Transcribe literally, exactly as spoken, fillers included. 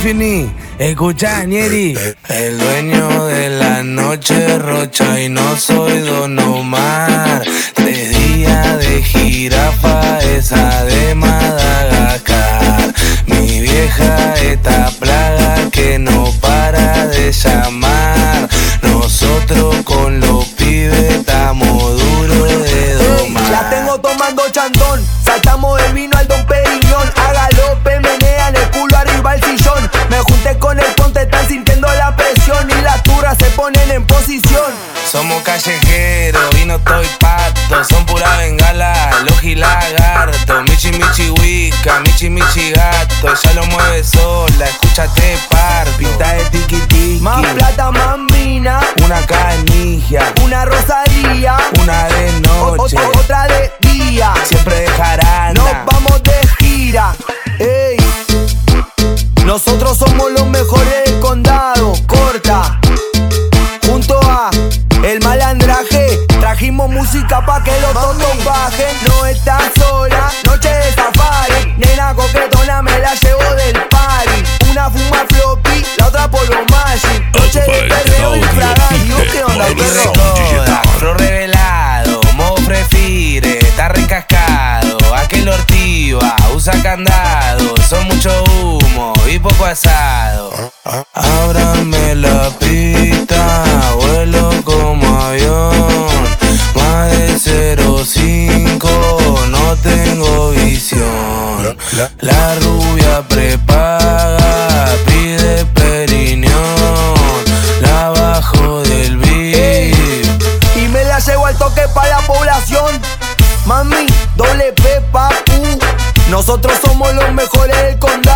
Infinity, escucha, Ñeri. El dueño de la noche rocha y no soy Don Omar. Tres días de jirafa, esa de Madagascar. Mi vieja esta plaga que no para de llamar. Nosotros con los pibes estamos duros de domar. Hey, la tengo tomando chandón, saltamos del vino al Don Periñón. A galope menean el culo arriba al sillón. Me junté con el ponte, están sintiendo la presión y las turras se ponen en posición. Somos callejeros y no estoy pato, son pura bengala, logi lagarto. Michi michi wicca, michi michi gato. Ella lo mueve sola, escúchate par. Pinta de tiki tiki, más plata, más mina, una canilla, una rosalía, una de noche, o, o, otra de día. Siempre de jarana, nos vamos de gira. Ey, nosotros somos los mejores del condado. Corta, junto a El Malandraje, trajimos música pa' que los tontos bajen. No estás sola, noche de safari. Nena coquetona, me la llevo del party. Una fuma floppy, la otra polvo magic. Noche de perreo y fragario. ¿Qué onda, perro? Pro revelado, modo prefire, está recascado. Aquel ortiva, usa candado. Son mucho humo y poco asado. Ábrame la pista, vuelo como avión. Más de cero cinco, no tengo visión. La rubia prepaga, pide periñón. La bajo del beat y me la llevo al toque pa' la población. Mami, doble P, papu. Nosotros somos los mejores del condado.